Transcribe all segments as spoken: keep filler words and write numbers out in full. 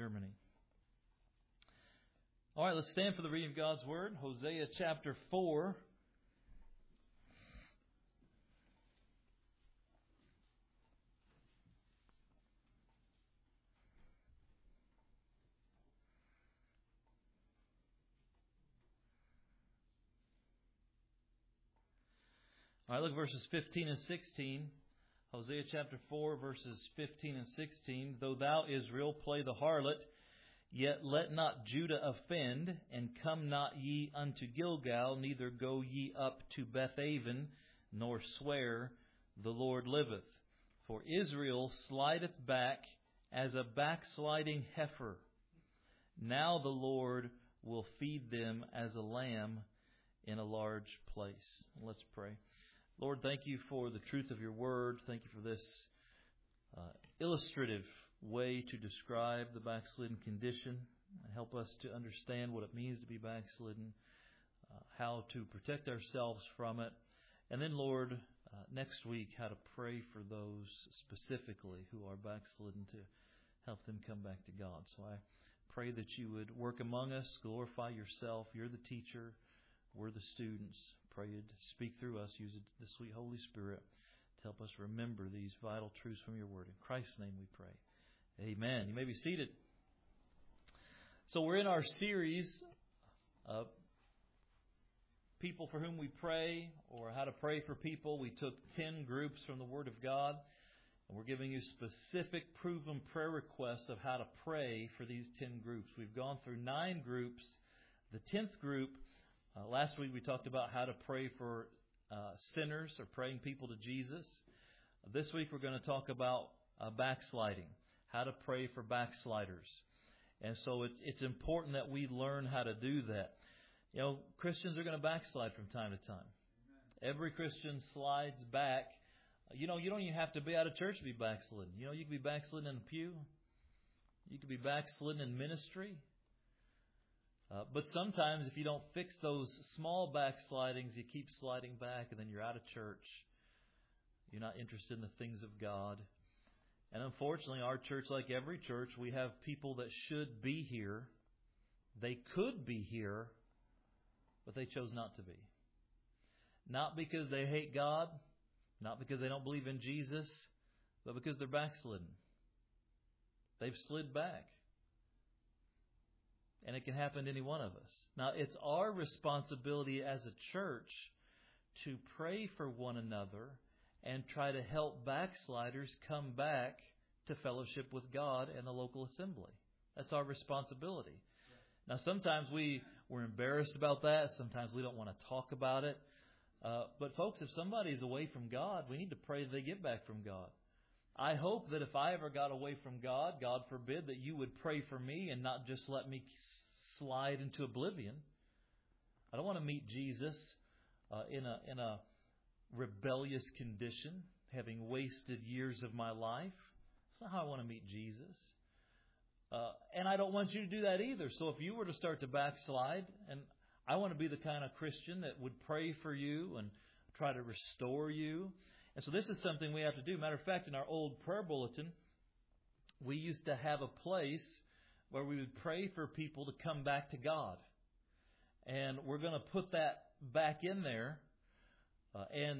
Germany. All right, let's stand for the reading of God's Word. Hosea chapter four. All right, look at verses fifteen and sixteen. Hosea chapter four, verses fifteen and sixteen. Though thou, Israel, play the harlot, yet let not Judah offend, and come not ye unto Gilgal, neither go ye up to Bethaven, nor swear, the Lord liveth. For Israel slideth back as a backsliding heifer. Now the Lord will feed them as a lamb in a large place. Let's pray. Lord, thank you for the truth of your word. Thank you for this uh, illustrative way to describe the backslidden condition. Help us to understand what it means to be backslidden, uh, how to protect ourselves from it. And then, Lord, uh, next week, how to pray for those specifically who are backslidden to help them come back to God. So I pray that you would work among us, glorify yourself. You're the teacher. We're the students. Pray you'd speak through us. Use the sweet Holy Spirit to help us remember these vital truths from your word. In Christ's name we pray. Amen. You may be seated. So we're in our series of people for whom we pray, or how to pray for people. We took ten groups from the Word of God, and we're giving you specific proven prayer requests of how to pray for these ten groups. We've gone through nine groups. The tenth group, uh, last week we talked about how to pray for uh, sinners, or praying people to Jesus. This week we're going to talk about uh, backsliding, how to pray for backsliders. And so it's it's important that we learn how to do that. You know, Christians are going to backslide from time to time. Amen. Every Christian slides back. You know, you don't even have to be out of church to be backslidden. You know, you can be backslidden in the pew. You can be backslidden in ministry. Uh, but sometimes if you don't fix those small backslidings, you keep sliding back, and then you're out of church. You're not interested in the things of God. And unfortunately, our church, like every church, we have people that should be here. They could be here, but they chose not to be. Not because they hate God, not because they don't believe in Jesus, but because they're backslidden. They've slid back. And it can happen to any one of us. Now, it's our responsibility as a church to pray for one another and try to help backsliders come back to fellowship with God and the local assembly. That's our responsibility. Now, sometimes we, we're embarrassed about that. Sometimes we don't want to talk about it. Uh, but folks, if somebody's away from God, we need to pray that they get back from God. I hope that if I ever got away from God, God forbid, that you would pray for me and not just let me slide into oblivion. I don't want to meet Jesus uh, in a in a rebellious condition, having wasted years of my life. That's not how I want to meet Jesus. Uh, and I don't want you to do that either. So if you were to start to backslide, and I want to be the kind of Christian that would pray for you and try to restore you. And so this is something we have to do. Matter of fact, in our old prayer bulletin, we used to have a place where we would pray for people to come back to God. And we're going to put that back in there. Uh, and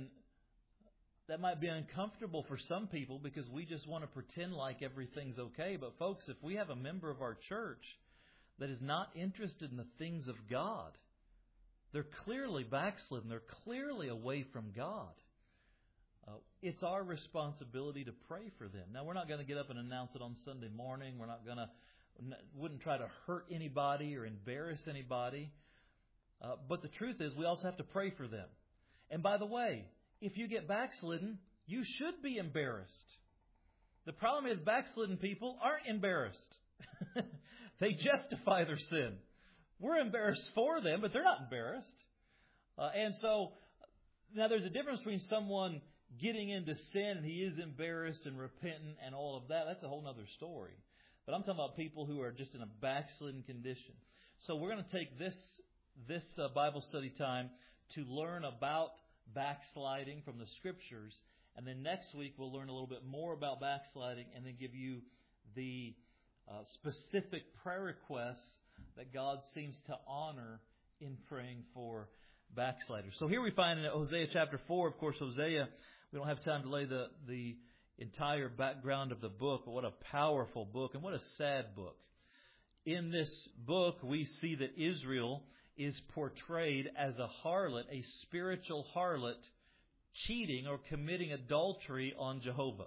that might be uncomfortable for some people because we just want to pretend like everything's okay. But folks, if we have a member of our church that is not interested in the things of God, they're clearly backslidden. They're clearly away from God. Uh, it's our responsibility to pray for them. Now, we're not going to get up and announce it on Sunday morning. We're not going to, wouldn't try to hurt anybody or embarrass anybody. Uh, but the truth is, we also have to pray for them. And by the way, if you get backslidden, you should be embarrassed. The problem is backslidden people aren't embarrassed. They justify their sin. We're embarrassed for them, but they're not embarrassed. Uh, and so, now there's a difference between someone getting into sin and he is embarrassed and repentant and all of that. That's a whole other story. But I'm talking about people who are just in a backslidden condition. So we're going to take this this uh, Bible study time to learn about backsliding from the Scriptures. And then next week we'll learn a little bit more about backsliding and then give you the uh, specific prayer requests that God seems to honor in praying for backsliders. So here we find in Hosea chapter four, of course, Hosea, we don't have time to lay the, the entire background of the book, but what a powerful book and what a sad book. In this book, we see that Israel is portrayed as a harlot, a spiritual harlot, cheating or committing adultery on Jehovah.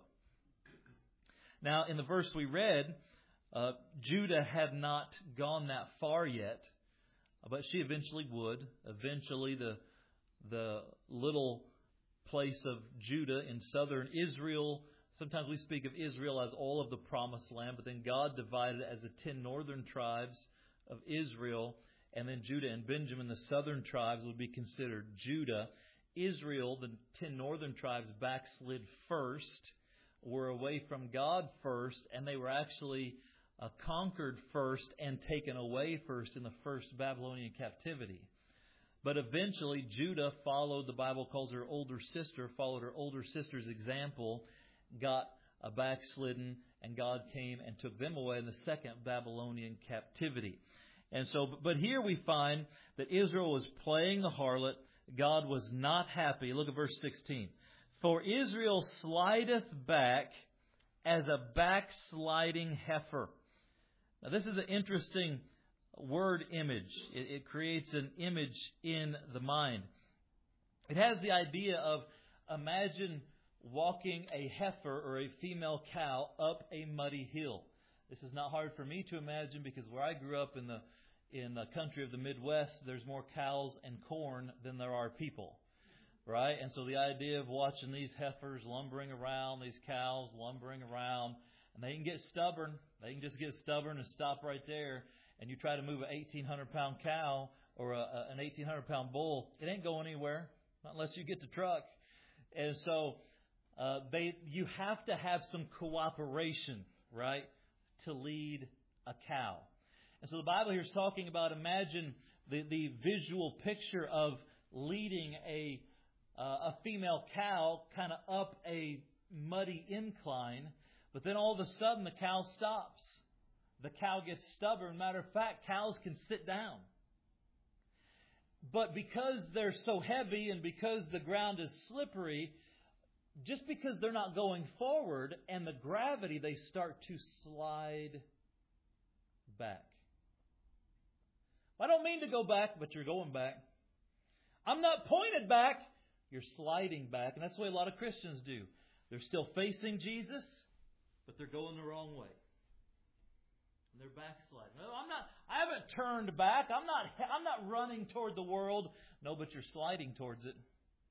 Now, in the verse we read, uh, Judah had not gone that far yet, but she eventually would. Eventually, the the little place of Judah in southern Israel, sometimes we speak of Israel as all of the promised land, but then God divided it as the ten northern tribes of Israel, and then Judah and Benjamin, the southern tribes, would be considered Judah. Israel, the ten northern tribes, backslid first, were away from God first, and they were actually uh, conquered first and taken away first in the first Babylonian captivity. But eventually, Judah followed, the Bible calls her older sister, followed her older sister's example, got a backslidden, and God came and took them away in the second Babylonian captivity. And so, but here we find that Israel was playing the harlot. God was not happy. Look at verse sixteen. For Israel slideth back as a backsliding heifer. Now this is an interesting word image. It, it creates an image in the mind. It has the idea of, imagine walking a heifer or a female cow up a muddy hill. This is not hard for me to imagine because where I grew up in the in the country of the Midwest, there's more cows and corn than there are people, right? And so the idea of watching these heifers lumbering around, these cows lumbering around, and they can get stubborn. They can just get stubborn and stop right there. And you try to move an eighteen hundred pound cow or a, a, an eighteen hundred pound bull, it ain't going anywhere, not unless you get the truck. And so uh, they, you have to have some cooperation, right, to lead a cow. And so the Bible here is talking about, imagine the, the visual picture of leading a uh, a female cow kind of up a muddy incline, but then all of a sudden the cow stops. The cow gets stubborn. Matter of fact, cows can sit down. But because they're so heavy and because the ground is slippery, just because they're not going forward and the gravity, they start to slide back. I don't mean to go back, but you're going back. I'm not pointed back. You're sliding back. And that's the way a lot of Christians do. They're still facing Jesus, but they're going the wrong way. And they're backsliding. No, I'm not, I haven't turned back. I'm not, I'm not running toward the world. No, but you're sliding towards it.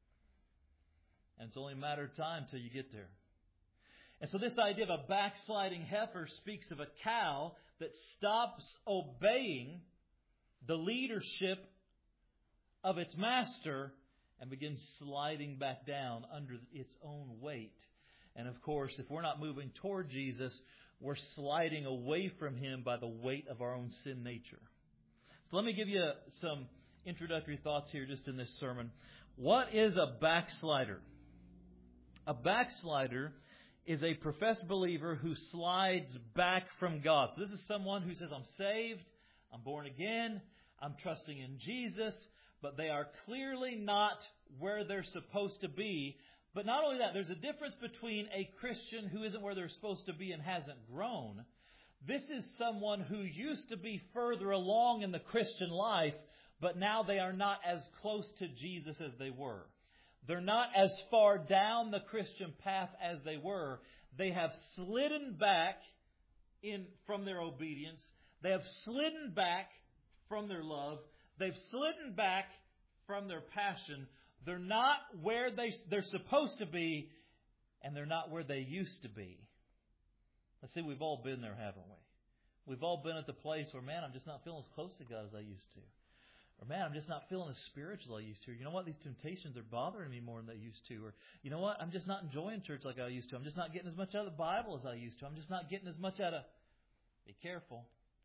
And it's only a matter of time till you get there. And so this idea of a backsliding heifer speaks of a cow that stops obeying the leadership of its master and begins sliding back down under its own weight. And of course, if we're not moving toward Jesus, we're sliding away from Him by the weight of our own sin nature. So let me give you some introductory thoughts here just in this sermon. What is a backslider? A backslider is a professed believer who slides back from God. So this is someone who says, I'm saved, I'm born again, I'm trusting in Jesus, but they are clearly not where they're supposed to be. But not only that, there's a difference between a Christian who isn't where they're supposed to be and hasn't grown. This is someone who used to be further along in the Christian life, but now they are not as close to Jesus as they were. They're not as far down the Christian path as they were. They have slidden back in from their obedience. They have slidden back from their love. They've slidden back from their passion. They're not where they, they're supposed to be, and they're not where they used to be. Let's see, we've all been there, haven't we? We've all been at the place where, man, I'm just not feeling as close to God as I used to. Or, man, I'm just not feeling as spiritual as I used to. Or, you know what? These temptations are bothering me more than they used to. Or, you know what? I'm just not enjoying church like I used to. I'm just not getting as much out of the Bible as I used to. I'm just not getting as much out of... Be careful.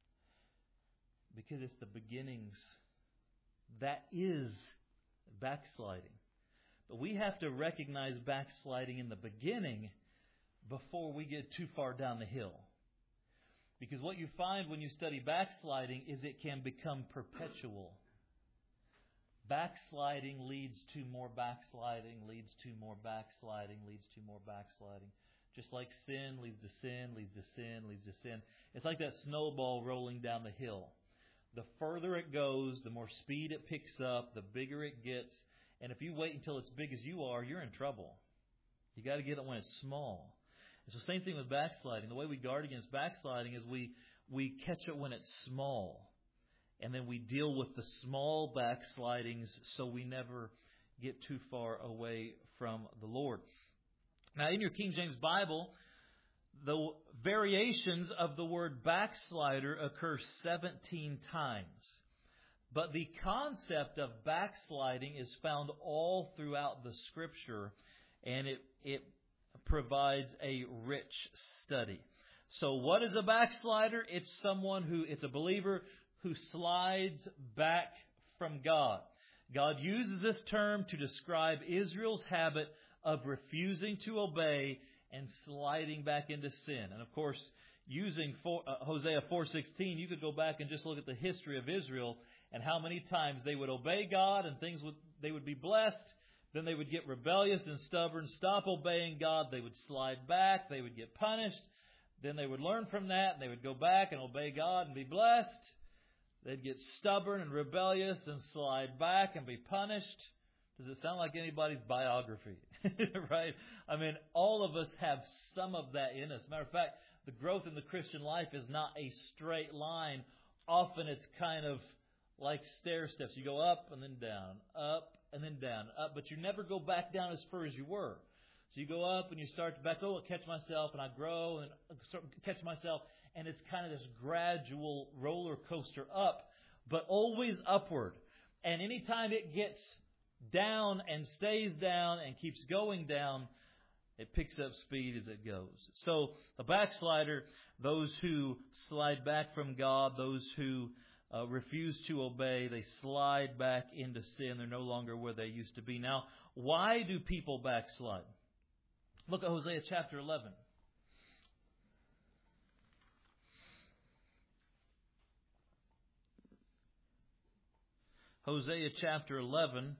Because it's the beginnings. That is backsliding. But we have to recognize backsliding in the beginning before we get too far down the hill. Because what you find when you study backsliding is it can become perpetual. Backsliding leads to more backsliding, leads to more backsliding, leads to more backsliding. Just like sin leads to sin, leads to sin, leads to sin. It's like that snowball rolling down the hill. The further it goes, the more speed it picks up, the bigger it gets. And if you wait until it's big as you are, you're in trouble. You got to get it when it's small. It's the same thing with backsliding. The way we guard against backsliding is we we catch it when it's small. And then we deal with the small backslidings so we never get too far away from the Lord. Now, in your King James Bible, the variations of the word backslider occur seventeen times. But the concept of backsliding is found all throughout the Scripture, and it, it provides a rich study. So what is a backslider? It's someone who, it's a believer who slides back from God. God uses this term to describe Israel's habit of refusing to obey and sliding back into sin. And of course, using four, uh, Hosea four sixteen, you could go back and just look at the history of Israel and how many times they would obey God and things would they would be blessed. Then they would get rebellious and stubborn, stop obeying God. They would slide back. They would get punished. Then they would learn from that and they would go back and obey God and be blessed. They'd get stubborn and rebellious and slide back and be punished. Does it sound like anybody's biography? Right? I mean, all of us have some of that in us. Matter of fact, the growth in the Christian life is not a straight line. Often it's kind of like stair steps. You go up and then down, up and then down, up. But you never go back down as far as you were. So you go up and you start to back. So I'll catch myself and I grow and start to catch myself. And it's kind of this gradual roller coaster up, but always upward. And anytime it gets down and stays down and keeps going down, it picks up speed as it goes. So a backslider, those who slide back from God, those who uh, refuse to obey, they slide back into sin. They're no longer where they used to be. Now, why do people backslide? Look at Hosea chapter eleven. Hosea chapter eleven.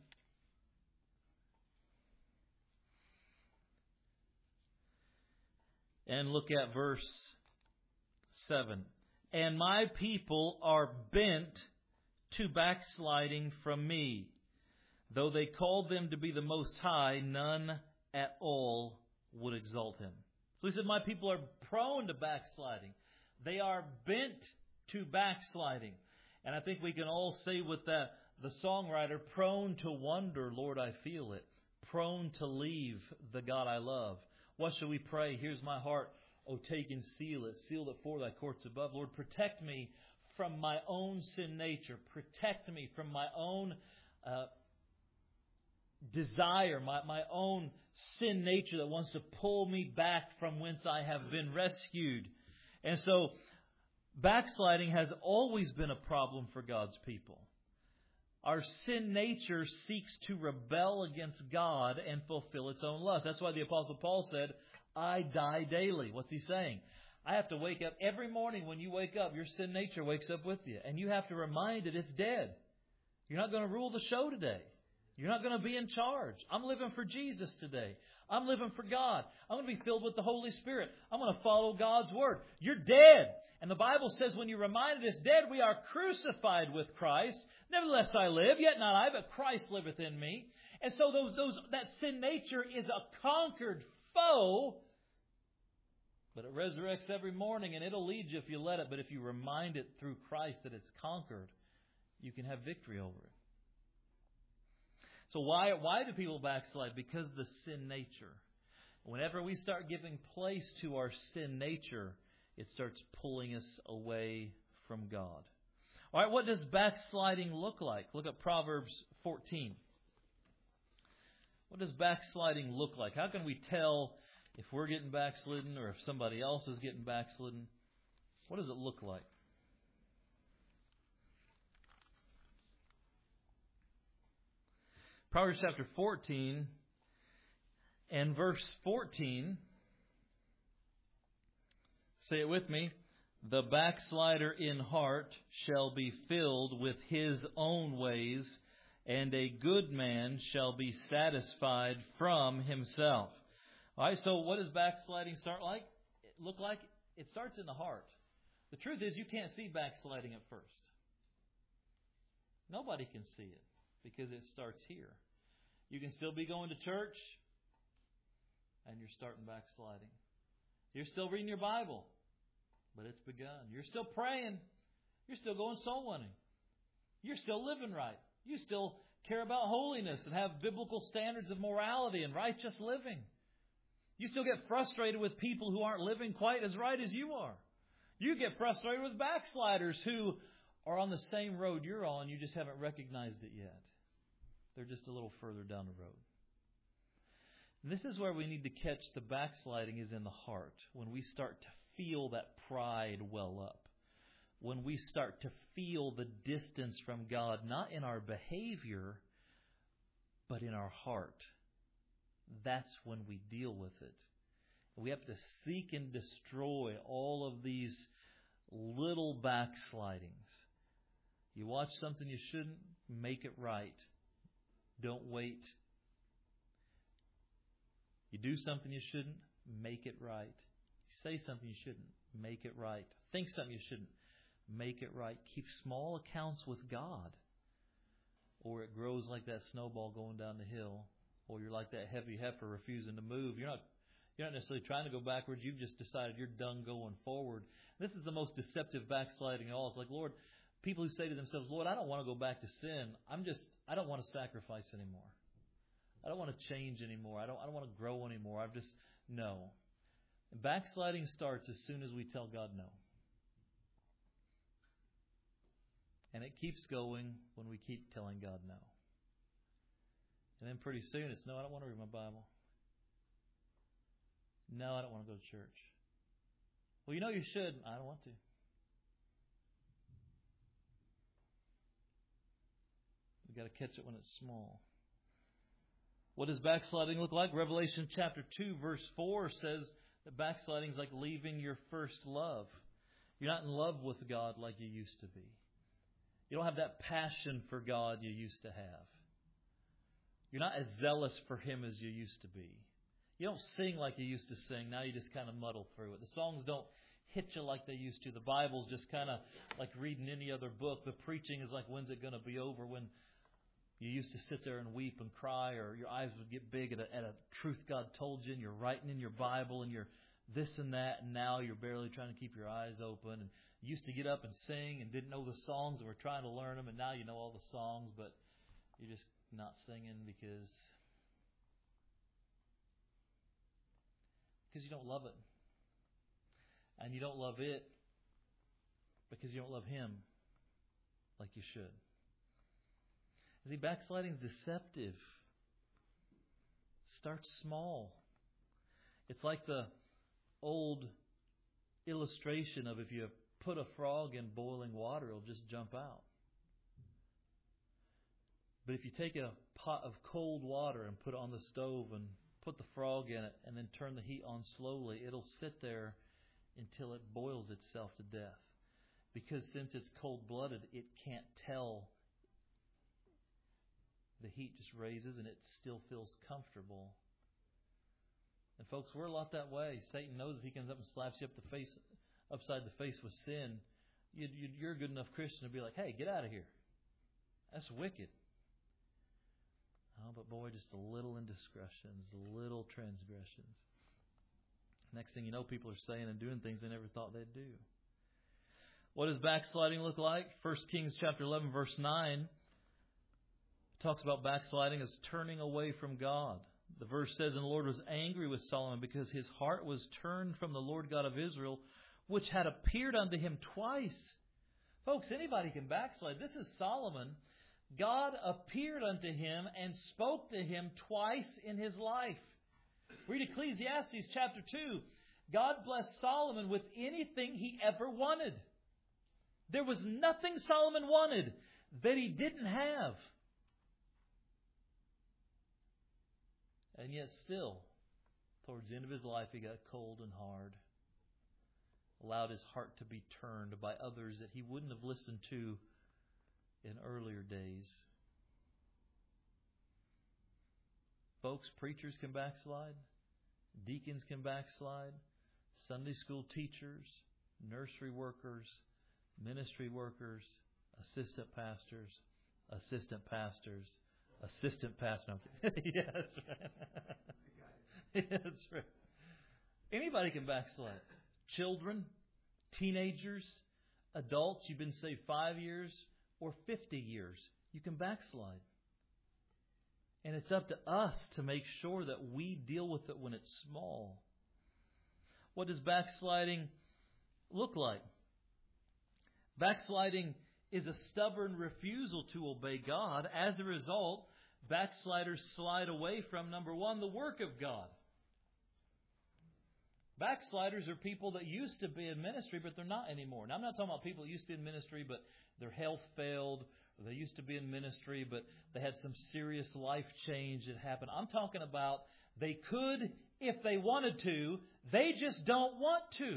And look at verse seven. And my people are bent to backsliding from me. Though they called them to be the Most High, none at all would exalt him. So he said, my people are prone to backsliding. They are bent to backsliding. And I think we can all say with that, the songwriter, prone to wonder, Lord, I feel it. Prone to leave the God I love. What shall we pray? Here's my heart. Oh, take and seal it. Seal it for thy courts above. Lord, protect me from my own sin nature. Protect me from my own uh, desire, my, my own sin nature that wants to pull me back from whence I have been rescued. And so, backsliding has always been a problem for God's people. Our sin nature seeks to rebel against God and fulfill its own lust. That's why the Apostle Paul said, I die daily. What's he saying? I have to wake up every morning. When you wake up, your sin nature wakes up with you. And you have to remind it it's dead. You're not going to rule the show today. You're not going to be in charge. I'm living for Jesus today. I'm living for God. I'm going to be filled with the Holy Spirit. I'm going to follow God's Word. You're dead. And the Bible says when you remind us dead, we are crucified with Christ. Nevertheless I live, yet not I, but Christ liveth in me. And so those, those, that sin nature is a conquered foe. But it resurrects every morning and it'll lead you if you let it. But if you remind it through Christ that it's conquered, you can have victory over it. So why, why do people backslide? Because of the sin nature. Whenever we start giving place to our sin nature, it starts pulling us away from God. All right, what does backsliding look like? Look at Proverbs fourteen. What does backsliding look like? How can we tell if we're getting backslidden or if somebody else is getting backslidden? What does it look like? Proverbs chapter fourteen and verse fourteen. Say it with me. The backslider in heart shall be filled with his own ways, and a good man shall be satisfied from himself. All right, so what does backsliding start like? Look like? It starts in the heart. The truth is you can't see backsliding at first. Nobody can see it because it starts here. You can still be going to church and you're starting backsliding. You're still reading your Bible, but it's begun. You're still praying. You're still going soul winning. You're still living right. You still care about holiness and have biblical standards of morality and righteous living. You still get frustrated with people who aren't living quite as right as you are. You get frustrated with backsliders who are on the same road you're on. You just haven't recognized it yet. They're just a little further down the road. And this is where we need to catch the backsliding is in the heart. When we start to feel that pride well up. When we start to feel the distance from God, not in our behavior, but in our heart. That's when we deal with it. We have to seek and destroy all of these little backslidings. You watch something you shouldn't, make it right. Don't wait. You do something you shouldn't, make it right. You say something you shouldn't, make it right. Think something you shouldn't, make it right. Keep small accounts with God. Or it grows like that snowball going down the hill. Or you're like that heavy heifer refusing to move. You're not you're not necessarily trying to go backwards. You've just decided you're done going forward. This is the most deceptive backsliding of all. It's like, Lord, people who say to themselves, Lord, I don't want to go back to sin. I'm just, I don't want to sacrifice anymore. I don't want to change anymore. I don't, I don't want to grow anymore. I've just, no. And backsliding starts as soon as we tell God no. And it keeps going when we keep telling God no. And then pretty soon it's, no, I don't want to read my Bible. No, I don't want to go to church. Well, you know you should. I don't want to. We've got to catch it when it's small. What does backsliding look like? Revelation chapter two, verse four says that backsliding is like leaving your first love. You're not in love with God like you used to be. You don't have that passion for God you used to have. You're not as zealous for Him as you used to be. You don't sing like you used to sing. Now you just kind of muddle through it. The songs don't hit you like they used to. The Bible's just kind of like reading any other book. The preaching is like, when's it going to be over? When you used to sit there and weep and cry, or your eyes would get big at a, at a truth God told you, and you're writing in your Bible, and you're this and that, and now you're barely trying to keep your eyes open. And you used to get up and sing and didn't know the songs and were trying to learn them, and now you know all the songs, but you're just not singing because because you don't love it. And you don't love it because you don't love Him like you should. See, backsliding is deceptive. Start small. It's like the old illustration of if you put a frog in boiling water, it'll just jump out. But if you take a pot of cold water and put it on the stove and put the frog in it and then turn the heat on slowly, it'll sit there until it boils itself to death. Because since it's cold-blooded, it can't tell. The heat just raises and it still feels comfortable. And folks, we're a lot that way. Satan knows if he comes up and slaps you up the face, upside the face with sin, you, you, you're a good enough Christian to be like, hey, get out of here. That's wicked. Oh, but boy, just a little indiscretions, little transgressions. Next thing you know, people are saying and doing things they never thought they'd do. What does backsliding look like? First Kings chapter eleven, verse nine talks about backsliding as turning away from God. The verse says, and the Lord was angry with Solomon because his heart was turned from the Lord God of Israel, which had appeared unto him twice. Folks, anybody can backslide. This is Solomon. God appeared unto him and spoke to him twice in his life. Read Ecclesiastes chapter two. God blessed Solomon with anything he ever wanted. There was nothing Solomon wanted that he didn't have. And yet still, towards the end of his life, he got cold and hard. allowed his heart to be turned by others that he wouldn't have listened to in earlier days. Folks, preachers can backslide. Deacons can backslide. Sunday school teachers, nursery workers, ministry workers, assistant pastors, assistant pastors, assistant pastors. No, yeah, that's right. Yeah, that's right. Anybody can backslide. Children, teenagers, adults, you've been saved five years or fifty years. You can backslide. And it's up to us to make sure that we deal with it when it's small. What does backsliding look like? Backsliding is a stubborn refusal to obey God. As a result, backsliders slide away from, number one, the work of God. Backsliders are people that used to be in ministry, but they're not anymore. Now, I'm not talking about people that used to be in ministry, but their health failed, or they used to be in ministry, but they had some serious life change that happened. I'm talking about they could if they wanted to. They just don't want to.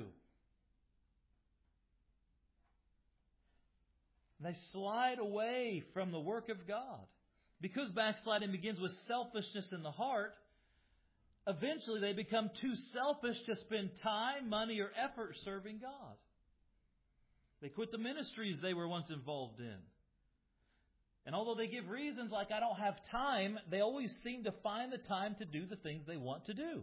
They slide away from the work of God. Because backsliding begins with selfishness in the heart, eventually they become too selfish to spend time, money, or effort serving God. They quit the ministries they were once involved in. And although they give reasons like, I don't have time, they always seem to find the time to do the things they want to do.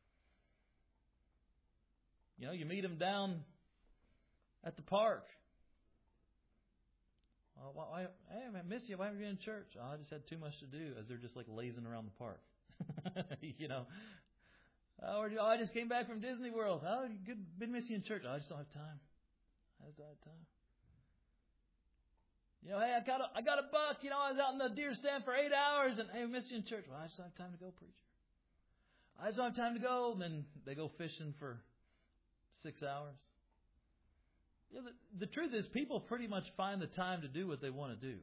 You know, you meet them down at the park. Oh, why, hey, I miss you. Why haven't you been in church? Oh, I just had too much to do, as they're just like lazing around the park. You know. Oh, I just came back from Disney World. Oh, good, been missing you in church. Oh, I just don't have time. I just don't have time. You know, hey, I got a, I got a buck. You know, I was out in the deer stand for eight hours, and hey, I missed you in church. Well, I just don't have time to go, preacher. I just don't have time to go. And then they go fishing for six hours. You know, the, the truth is, people pretty much find the time to do what they want to do.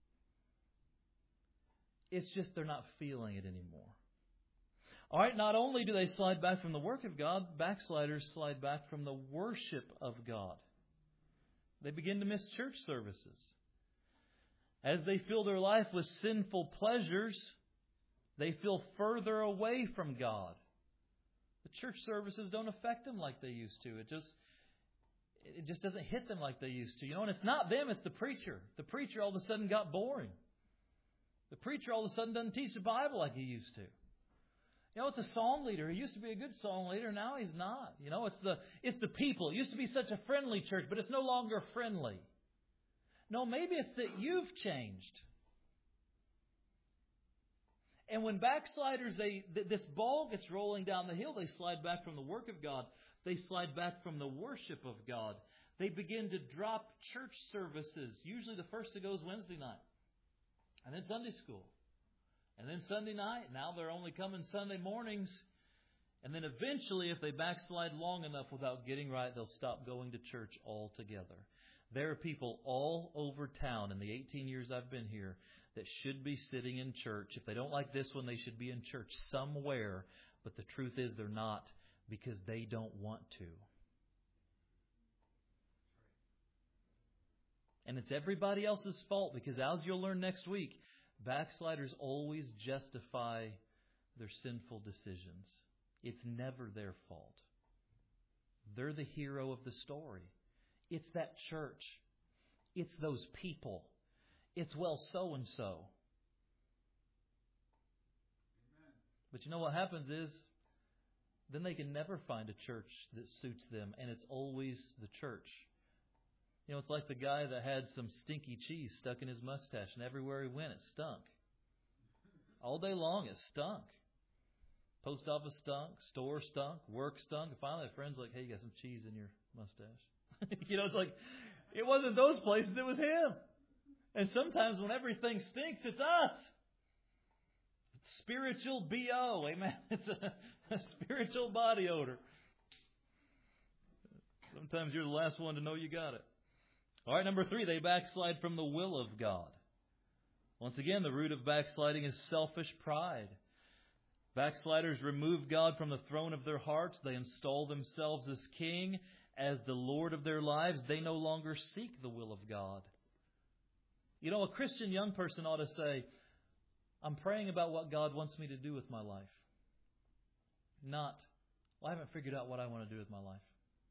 It's just they're not feeling it anymore. All right, not only do they slide back from the work of God, backsliders slide back from the worship of God. They begin to miss church services. As they fill their life with sinful pleasures, they feel further away from God. The church services don't affect them like they used to. It just it just doesn't hit them like they used to. You know, and it's not them, it's the preacher. The preacher all of a sudden got boring. The preacher all of a sudden doesn't teach the Bible like he used to. You know, it's a song leader. He used to be a good song leader. Now he's not. You know, it's the it's the people. It used to be such a friendly church, but it's no longer friendly. No, maybe it's that you've changed. And when backsliders, they this ball gets rolling down the hill, they slide back from the work of God. They slide back from the worship of God. They begin to drop church services. Usually the first that goes Wednesday night. And then Sunday school. And then Sunday night. Now they're only coming Sunday mornings. And then eventually, if they backslide long enough without getting right, they'll stop going to church altogether. There are people all over town in the eighteen years I've been here that should be sitting in church. If they don't like this one, they should be in church somewhere. But the truth is they're not, because they don't want to. And it's everybody else's fault, because as you'll learn next week, backsliders always justify their sinful decisions. It's never their fault. They're the hero of the story. It's that church. It's those people. It's, well, so-and-so. Amen. But you know what happens is, then they can never find a church that suits them, and it's always the church. You know, it's like the guy that had some stinky cheese stuck in his mustache, and everywhere he went, it stunk. All day long, it stunk. Post office stunk, store stunk, work stunk. And finally, a friend's like, hey, you got some cheese in your mustache. You know, it's like, it wasn't those places, it was him. And sometimes when everything stinks, it's us. It's spiritual B O, amen. It's a, a spiritual body odor. Sometimes you're the last one to know you got it. All right, number three, they backslide from the will of God. Once again, the root of backsliding is selfish pride. Backsliders remove God from the throne of their hearts. They install themselves as king, as the Lord of their lives, they no longer seek the will of God. You know, a Christian young person ought to say, I'm praying about what God wants me to do with my life. Not, well, I haven't figured out what I want to do with my life.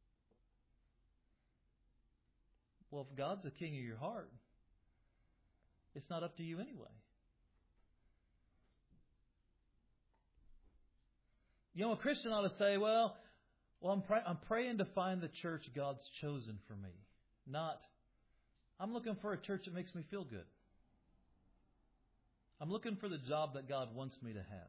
Well, if God's the king of your heart, it's not up to you anyway. You know, a Christian ought to say, well, well, I'm, pray- I'm praying to find the church God's chosen for me. Not, I'm looking for a church that makes me feel good. I'm looking for the job that God wants me to have.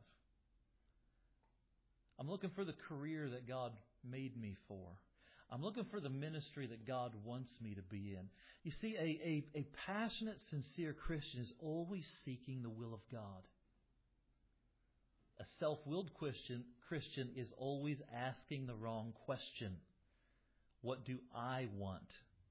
I'm looking for the career that God made me for. I'm looking for the ministry that God wants me to be in. You see, a, a, a passionate, sincere Christian is always seeking the will of God. A self-willed Christian, Christian is always asking the wrong question. What do I want?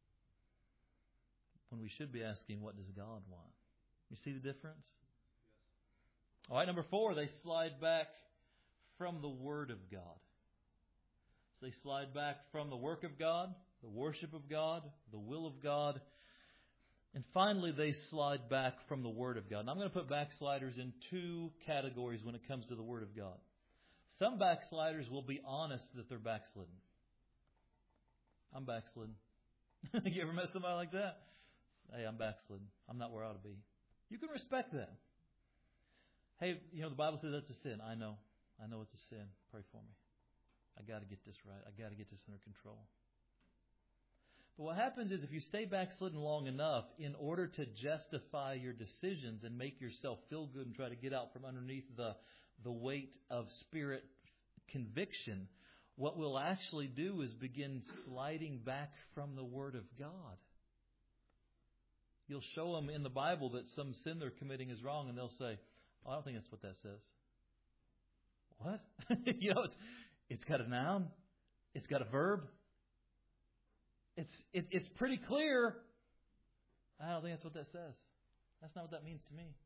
When we should be asking, what does God want? You see the difference? Yes. All right, number four, they slide back from the Word of God. So they slide back from the work of God, the worship of God, the will of God. And finally, they slide back from the Word of God. And I'm going to put backsliders in two categories when it comes to the Word of God. Some backsliders will be honest that they're backslidden. I'm backslidden. You ever met somebody like that? Hey, I'm backslidden. I'm not where I ought to be. You can respect that. Hey, you know, the Bible says that's a sin. I know. I know it's a sin. Pray for me. I got to get this right. I got to get this under control. But what happens is if you stay backslidden long enough, in order to justify your decisions and make yourself feel good and try to get out from underneath the, the weight of spirit conviction, what we'll actually do is begin sliding back from the Word of God. You'll show them in the Bible that some sin they're committing is wrong, and they'll say, oh, I don't think that's what that says. What? you know, it's, it's got a noun. It's got a verb. It's it, it's pretty clear. I don't think that's what that says. That's not what that means to me.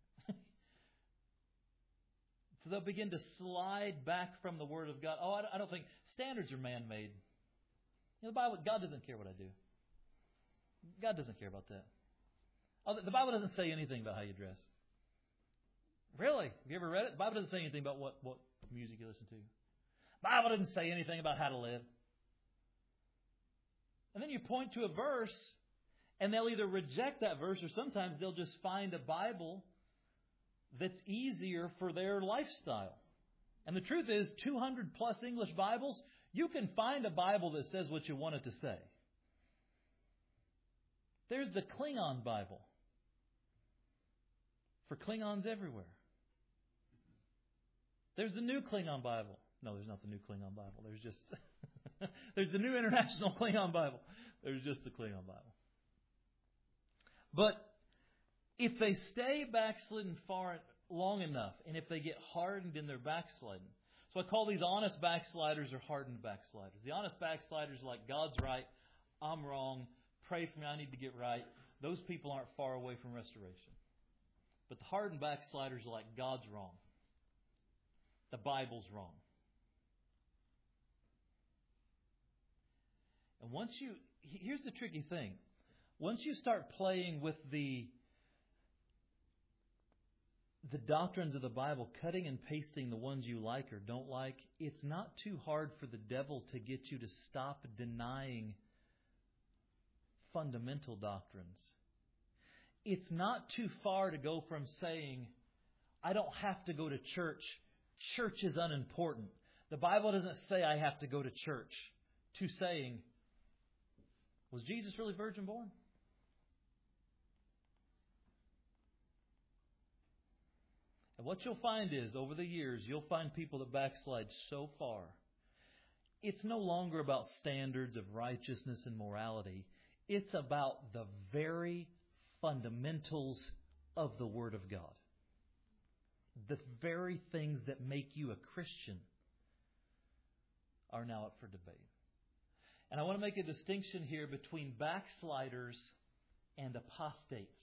So they'll begin to slide back from the Word of God. Oh, I don't, I don't think standards are man-made. You know, the Bible, God doesn't care what I do. God doesn't care about that. Oh, the Bible doesn't say anything about how you dress. Really? Have you ever read it? The Bible doesn't say anything about what, what music you listen to. The Bible doesn't say anything about how to live. And then you point to a verse, and they'll either reject that verse, or sometimes they'll just find a Bible that's easier for their lifestyle. And the truth is, two hundred plus English Bibles, you can find a Bible that says what you want it to say. There's the Klingon Bible for Klingons everywhere. There's the New Klingon Bible. No, there's not the New Klingon Bible. There's just there's the New International Klingon Bible. There's just the Klingon Bible. But if they stay backslidden far long enough, and if they get hardened in their backsliding, so I call these honest backsliders or hardened backsliders. The honest backsliders are like, God's right, I'm wrong, pray for me, I need to get right. Those people aren't far away from restoration. But the hardened backsliders are like, God's wrong. The Bible's wrong. And once you, here's the tricky thing. Once you start playing with the the doctrines of the Bible, cutting and pasting the ones you like or don't like, it's not too hard for the devil to get you to stop denying fundamental doctrines. It's not too far to go from saying, I don't have to go to church. Church is unimportant. The Bible doesn't say I have to go to church, to saying, was Jesus really virgin born? And what you'll find is, over the years, you'll find people that backslide so far. It's no longer about standards of righteousness and morality. It's about the very fundamentals of the Word of God. The very things that make you a Christian are now up for debate. And I want to make a distinction here between backsliders and apostates.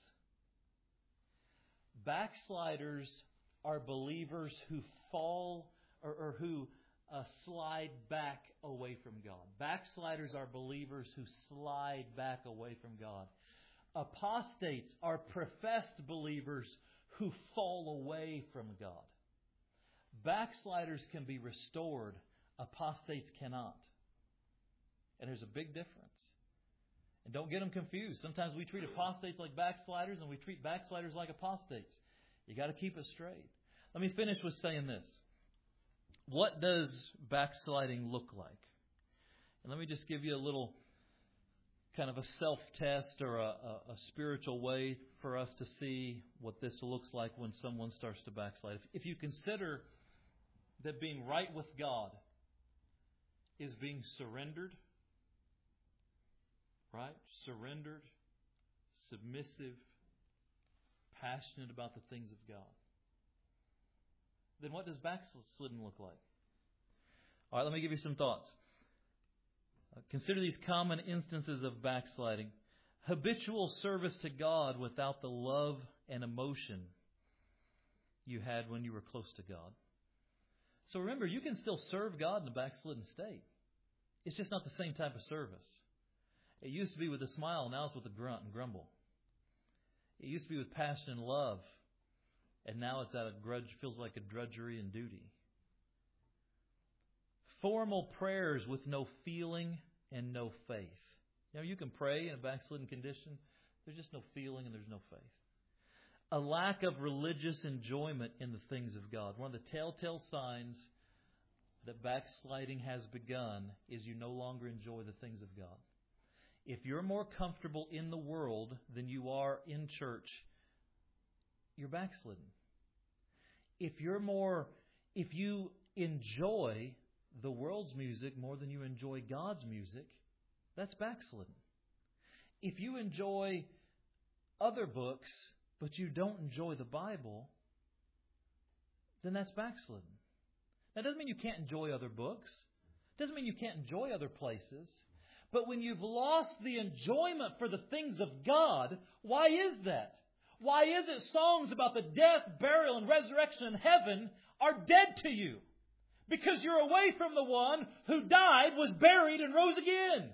Backsliders are believers who fall or, or who uh, slide back away from God. Backsliders are believers who slide back away from God. Apostates are professed believers who fall away from God. Backsliders can be restored. Apostates cannot. And there's a big difference. And don't get them confused. Sometimes we treat apostates like backsliders and we treat backsliders like apostates. You got to keep it straight. Let me finish with saying this. What does backsliding look like? And let me just give you a little kind of a self-test or a, a, a spiritual way for us to see what this looks like when someone starts to backslide. If, if you consider that being right with God is being surrendered, right? Surrendered, submissive, passionate about the things of God. Then what does backsliding look like? All right, let me give you some thoughts. Uh, consider these common instances of backsliding. Habitual service to God without the love and emotion you had when you were close to God. So remember, you can still serve God in a backslidden state. It's just not the same type of service. It used to be with a smile, now it's with a grunt and grumble. It used to be with passion and love, and now it's out of grudge, feels like a drudgery and duty. Formal prayers with no feeling and no faith. You know, you can pray in a backslidden condition. There's just no feeling and there's no faith. A lack of religious enjoyment in the things of God. One of the telltale signs that backsliding has begun is you no longer enjoy the things of God. If you're more comfortable in the world than you are in church, you're backslidden. If you're more, if you enjoy the world's music more than you enjoy God's music, that's backslidden. If you enjoy other books, but you don't enjoy the Bible, then that's backslidden. That doesn't mean you can't enjoy other books. Doesn't mean you can't enjoy other places. But when you've lost the enjoyment for the things of God, why is that? Why is it songs about the death, burial, and resurrection in heaven are dead to you? Because you're away from the one who died, was buried, and rose again.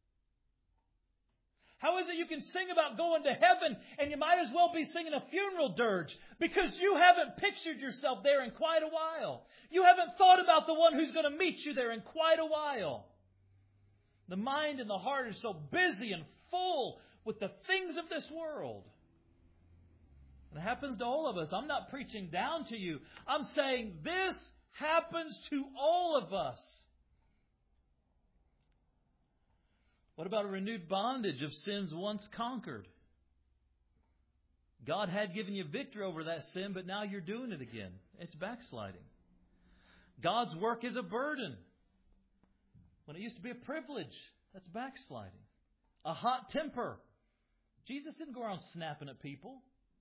How is it you can sing about going to heaven and you might as well be singing a funeral dirge? Because you haven't pictured yourself there in quite a while. You haven't thought about the one who's going to meet you there in quite a while. The mind and the heart are so busy and full with the things of this world. And it happens to all of us. I'm not preaching down to you. I'm saying this happens to all of us. What about a renewed bondage of sins once conquered? God had given you victory over that sin, but now you're doing it again. It's backsliding. God's work is a burden when it used to be a privilege. That's backsliding. A hot temper. Jesus didn't go around snapping at people.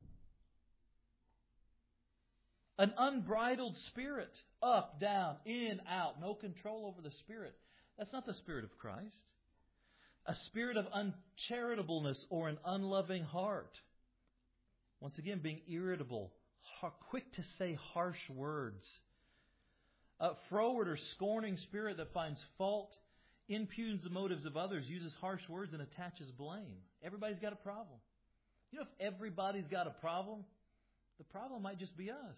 An unbridled spirit. Up, down, in, out. No control over the spirit. That's not the Spirit of Christ. A spirit of uncharitableness or an unloving heart. Once again, being irritable. Quick to say harsh words. A froward or scorning spirit that finds fault, impugns the motives of others, uses harsh words and attaches blame. Everybody's got a problem. You know, if everybody's got a problem, the problem might just be us.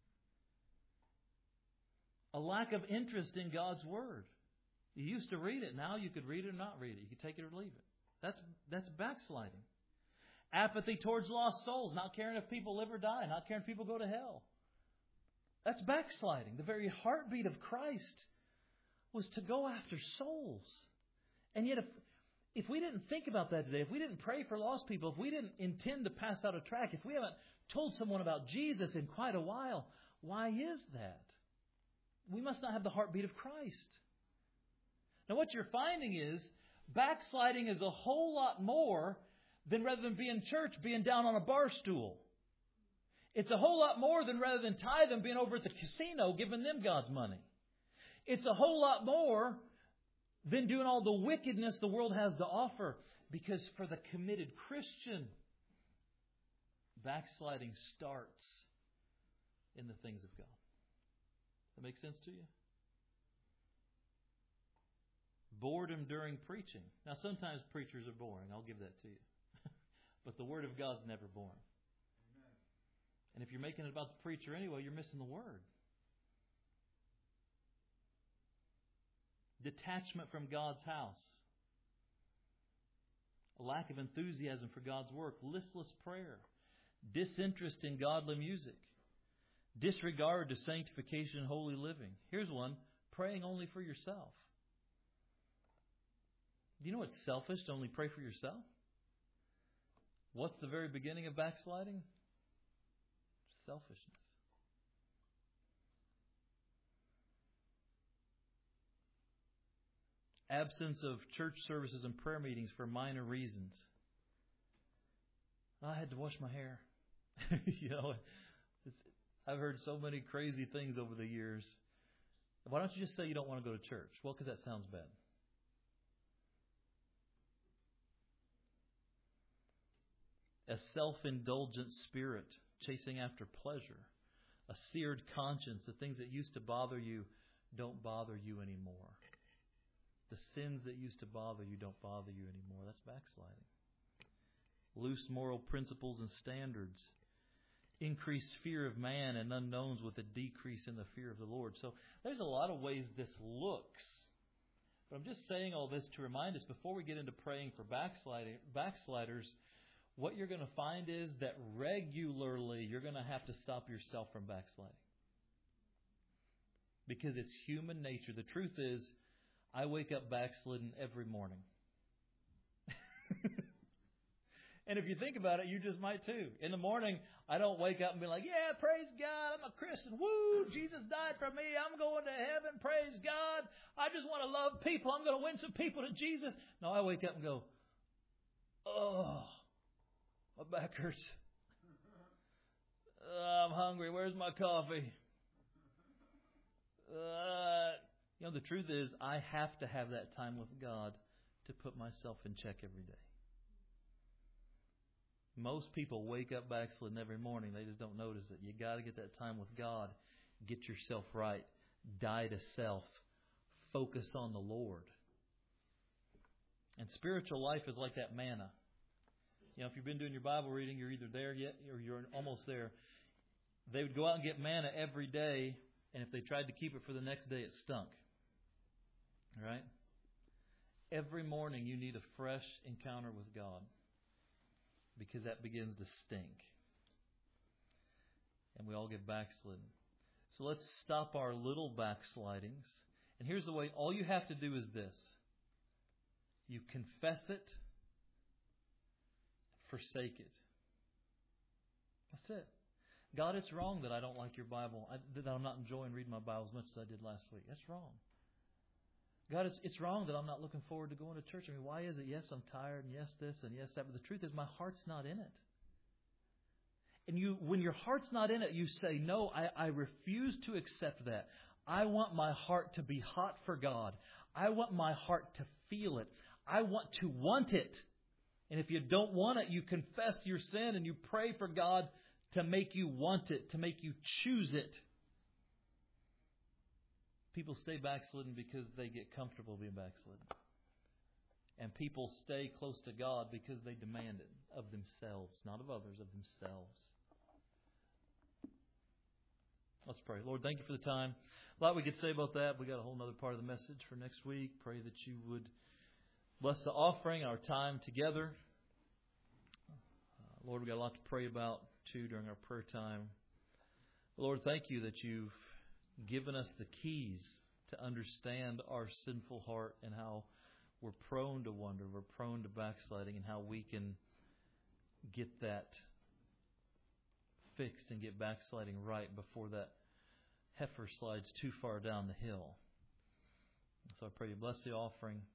A lack of interest in God's Word. You used to read it. Now you could read it or not read it. You could take it or leave it. That's that's backsliding. Apathy towards lost souls. Not caring if people live or die. Not caring if people go to hell. That's backsliding. The very heartbeat of Christ was to go after souls. And yet if, if we didn't think about that today, if we didn't pray for lost people, if we didn't intend to pass out a tract, if we haven't told someone about Jesus in quite a while, why is that? We must not have the heartbeat of Christ. Now what you're finding is backsliding is a whole lot more than rather than being church, being down on a bar stool. It's a whole lot more than rather than tithing, being over at the casino, giving them God's money. It's a whole lot more than doing all the wickedness the world has to offer. Because for the committed Christian, backsliding starts in the things of God. That make sense to you? Boredom during preaching. Now, sometimes preachers are boring. I'll give that to you. But the Word of God's never boring. Amen. And if you're making it about the preacher anyway, you're missing the Word. Detachment from God's house. A lack of enthusiasm for God's work. Listless prayer. Disinterest in godly music. Disregard to sanctification and holy living. Here's one. Praying only for yourself. Do you know it's selfish to only pray for yourself? What's the very beginning of backsliding? Selfishness. Absence of church services and prayer meetings for minor reasons. I had to wash my hair. you know, it's, I've heard so many crazy things over the years. Why don't you just say you don't want to go to church? Well, because that sounds bad. A self-indulgent spirit, chasing after pleasure. A seared conscience. The things that used to bother you don't bother you anymore. The sins that used to bother you don't bother you anymore. That's backsliding. Loose moral principles and standards. Increased fear of man and unknowns with a decrease in the fear of the Lord. So there's a lot of ways this looks. But I'm just saying all this to remind us, before we get into praying for backsliding, backsliders, what you're going to find is that regularly you're going to have to stop yourself from backsliding. Because it's human nature. The truth is, I wake up backslidden every morning. And if you think about it, you just might too. In the morning, I don't wake up and be like, yeah, praise God, I'm a Christian. Woo, Jesus died for me. I'm going to heaven. Praise God. I just want to love people. I'm going to win some people to Jesus. No, I wake up and go, oh, my back hurts. Uh, I'm hungry. Where's my coffee? Uh, you know, the truth is, I have to have that time with God to put myself in check every day. Most people wake up backslidden every morning. They just don't notice it. You got to get that time with God. Get yourself right. Die to self. Focus on the Lord. And spiritual life is like that manna. You know, if you've been doing your Bible reading, you're either there yet or you're almost there. They would go out and get manna every day, and if they tried to keep it for the next day, it stunk. Right? Every morning you need a fresh encounter with God, because that begins to stink. And we all get backslidden. So let's stop our little backslidings. And here's the way. All you have to do is this. You confess it. Forsake it. That's it. God, it's wrong that I don't like your Bible. I, that I'm not enjoying reading my Bible as much as I did last week. That's wrong. God, it's, it's wrong that I'm not looking forward to going to church. I mean, why is it? Yes, I'm tired, and yes, this, and yes, that. But the truth is, my heart's not in it. And you, when your heart's not in it, you say, no, I, I refuse to accept that. I want my heart to be hot for God. I want my heart to feel it. I want to want it. And if you don't want it, you confess your sin and you pray for God to make you want it, to make you choose it. People stay backslidden because they get comfortable being backslidden. And people stay close to God because they demand it of themselves, not of others, of themselves. Let's pray. Lord, thank you for the time. A lot we could say about that. We got a whole other part of the message for next week. Pray that you would bless the offering, our time together. Uh, Lord, we got a lot to pray about too during our prayer time. Lord, thank you that you've given us the keys to understand our sinful heart and how we're prone to wonder, we're prone to backsliding, and how we can get that fixed and get backsliding right before that heifer slides too far down the hill. So I pray you bless the offering.